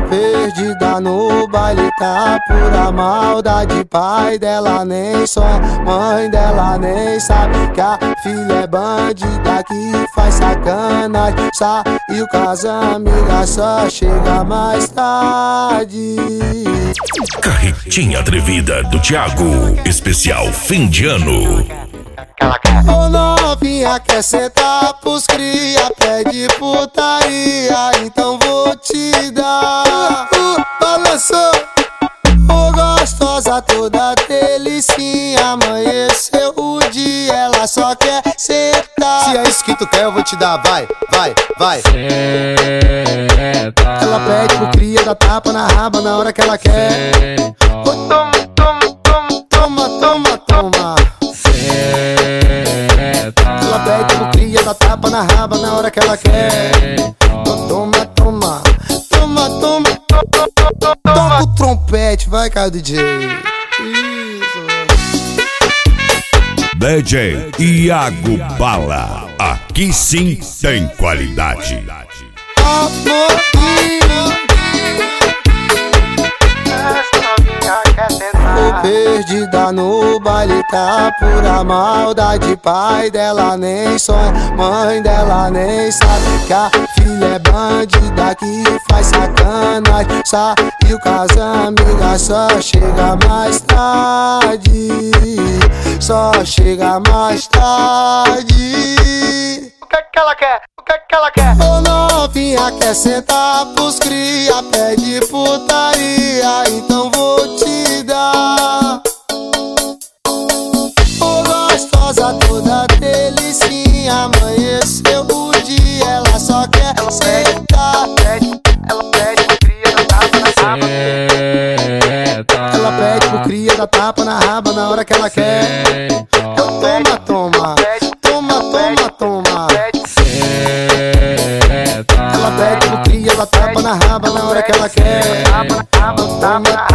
Perdida no baile, tá pura maldade. Pai dela nem sonha, mãe dela nem sabe que a filha é bandida que faz sacanagem. Saiu com as amigas, só chega mais tarde. Carretinha atrevida do Thiago, especial fim de ano. Ô novinha, quer sentar pros cria, pede putaria, então vou te dar. Balançou, ô gostosa toda delicinha, amanheceu o dia, ela só quer sentar. Se é isso que tu quer, eu vou te dar, vai, vai, vai. Ela pede pro cria, dá tapa na raba na hora que ela quer. Toma, toma, toma, toma, toma, toma. Ela pede pro cria, dá tapa na raba na hora que ela quer. Toma, toma, toma, toma. Toca o trompete, vai, cara, DJ. Isso. DJ Iago Bala, aqui sim tem qualidade. Perdida no baile, tá pura maldade. Pai dela nem sonha, mãe dela nem sabe que a filha é bandida que faz sacanagem. Saiu com as amigas, só chega mais tarde. Só chega mais tarde. O que ela quer? O que ela quer? Ô novinha, quer sentar pros cria, pede putaria, então vou te dar. Ô gostosa toda delicinha, amanheceu o dia, ela só quer sentar. Ela pede pro cria, dá tapa na raba. Ela pede pro cria, dá tapa na raba na hora que ela quer. Toma, toma, toma, toma, toma. Ela pede pro cria, dá tapa na raba na hora que ela quer. Toma,